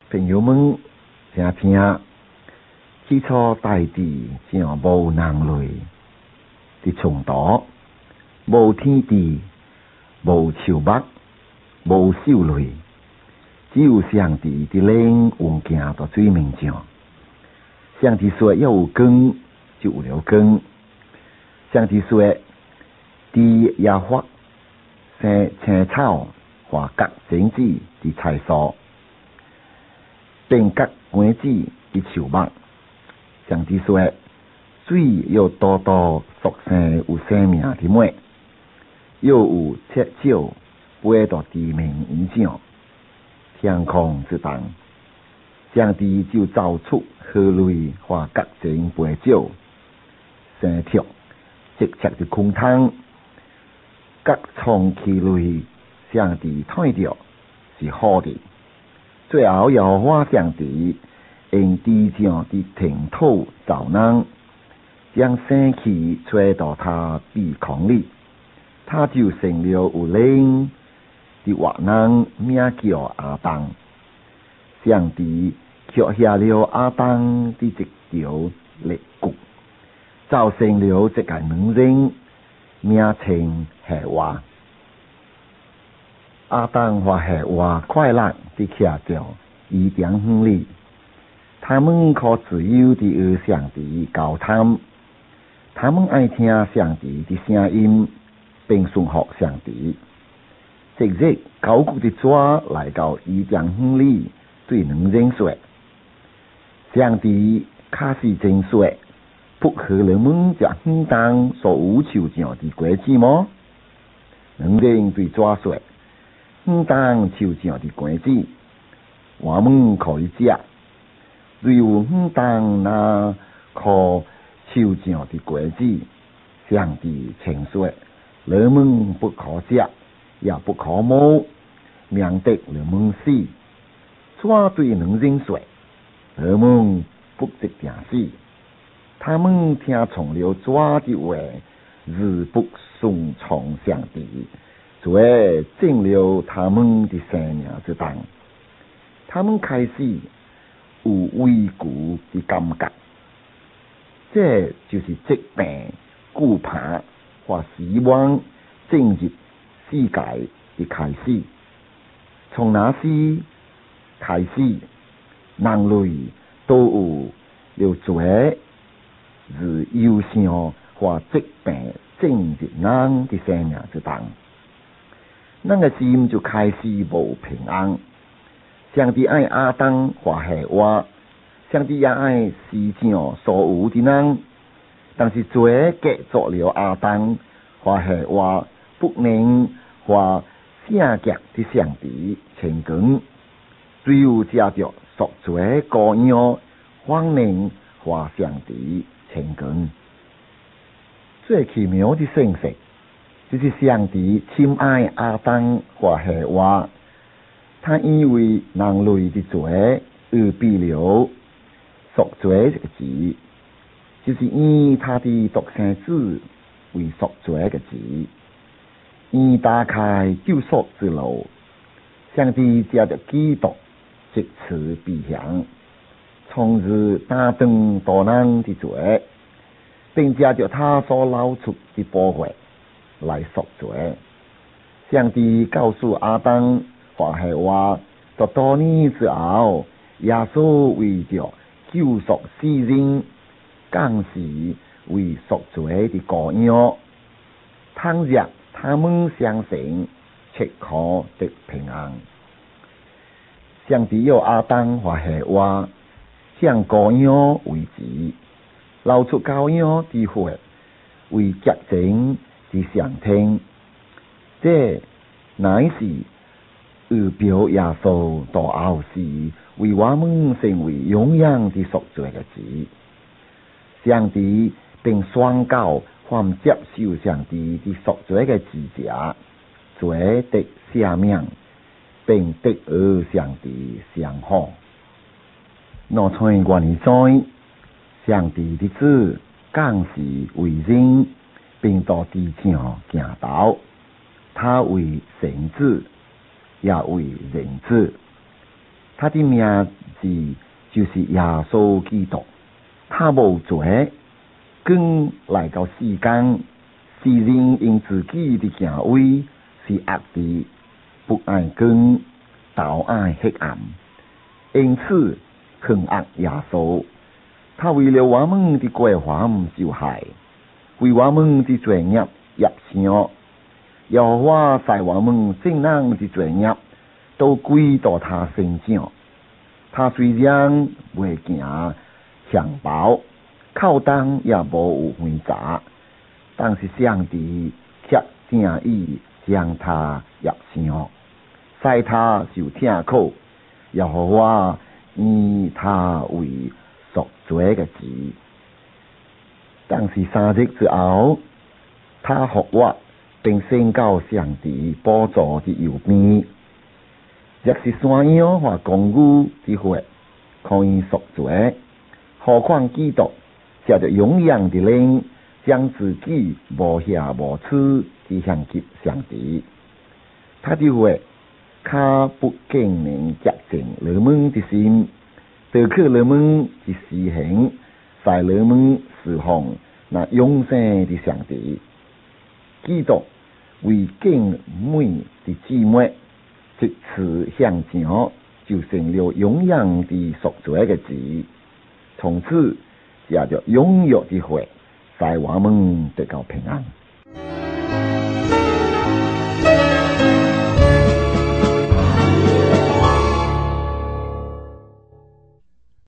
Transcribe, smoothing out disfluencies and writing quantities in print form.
朋友们请听，起初大地像无人类的创造，无天地，无树木，无兽类，只有上帝的灵运行在水面上。上帝说要有光，就有了光。上帝说地也发生青草和各种子的菜蔬，并各果子的树木。上帝说水要多多属生有生命的物，要有赤少飞到地面以上，天空之上。上帝就造出河类和各种飞鸟、生畜、直接的空汤，各种气类。上帝看到是好的，最后要花上帝用地上的尘土造人，将生气吹到他鼻孔里，他就成了有灵的活人，名叫亚当。上帝却下了亚当的一条肋骨，造成了这个女人，名称夏娃。亚当和夏娃快乐地徛在伊甸园里，他们可自由地与上帝交谈，他们爱听上帝的声音，并顺服上帝。这日高古的蛇来到伊甸园里，对女人说：上帝卡是真说，不和人们在园中所有树上的果子吗？女人对蛇说：园中树上的果子我们可以吃，只有园中那棵树上的果子，上帝曾说人们不可吃，也不可摸，免得人们死。蛇对女人说：人们不一定死。他们听从了蛇的话，而不顺从上帝，罪进了他们的生命之中。他们开始有畏惧的感觉，这就是疾病、惧怕或死亡进入世界的开始。从那时开始，人类都有了罪，而忧伤或疾病进入人的生命之中。人的心就开始无平安。上帝爱亚当和夏娃，上帝也爱世上所有的人，但是罪隔绝了亚当和夏娃，不能和圣洁的上帝成功。只有借着赎罪羔羊，方能和上帝成功。最奇妙的信息就是上帝亲爱亚当和夏娃，他因为人类的罪而备了赎罪这个字，就是以他的独生子为赎罪的字，以打开救赎之路。上帝借着基督即此必享，从而打断多人的罪，并借着他所流出的宝血来赎罪。上帝告诉亚当和夏娃，在多年之后，耶稣为着救赎世人，降世为赎罪的羔羊。倘若他们相信，切可得平安。上帝要亚当和夏娃向羔羊为祭，流出羔羊的血为洁净的象征。这乃是预表耶稣到后世为我们成为永远的赎罪的子。上帝并宣告，凡接受上帝的赎罪的子者，罪得赦免，并得与上帝相好。我从我们知，上帝的子降世为人，并到地上行道。他为神子，也为人子。 他的名字就是耶稣基督。他无罪，更来到世间，是人因自己的行为是恶的，不爱光，倒爱黑暗，因此恨恶耶稣。他为了我们的过犯受害，为我们的罪孽压伤。耶和华使我们正人的罪孽都归到他身上。他虽然未行强暴，口当也无有回答，但是上帝却正意将他压伤，使他受痛苦。耶和华以他为赎罪的子。但是3日之后，他复活，并升到上帝宝座的右边。若是山羊或公牛的血可以赎罪，何况基督借着永远的灵，将自己无瑕无疵地献给上帝。他的血他不仅能洁净人们的心，得去人们的思行，使人们侍奉那永生的上帝。基督为敬美的姊妹即此向前，就成了永远的赎罪的子。从此借着永远的血，使我们得到平安。